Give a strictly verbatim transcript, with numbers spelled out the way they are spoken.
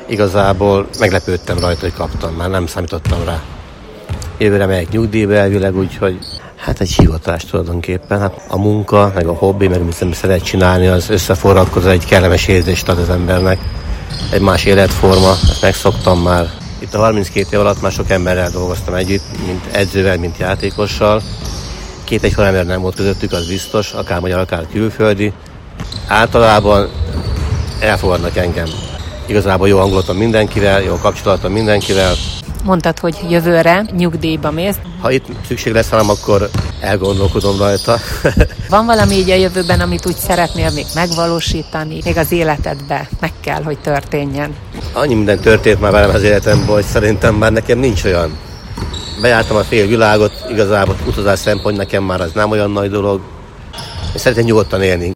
igazából meglepődtem rajta, hogy kaptam, már nem számítottam rá. Jövőre megyek nyugdíjba elvileg, úgyhogy hát egy hivatás tulajdonképpen. Hát a munka, meg a hobbi, meg amit szeret csinálni, az összeforradkozó, egy kellemes érzést ad az embernek. Egy más életforma, ezt megszoktam már. Itt a harminckét év alatt már sok emberrel dolgoztam együtt, mint edzővel, mint játékossal. Két egyforma ember nem volt közöttük, az biztos, akár magyar, akár külföldi. Általában elfogadnak engem. Igazából jó hangulatom mindenkivel, jó kapcsolatom mindenkivel. Mondtad, hogy jövőre nyugdíjba mész. Ha itt szükség lesz rám, akkor elgondolkodom rajta. Van valami így a jövőben, amit úgy szeretnél még megvalósítani, még az életedbe meg kell, hogy történjen? Annyi minden történt már velem az életemben, hogy szerintem már nekem nincs olyan. Bejártam a fél világot, igazából utazás szempont nekem már az nem olyan nagy dolog. Én szeretném nyugodtan élni.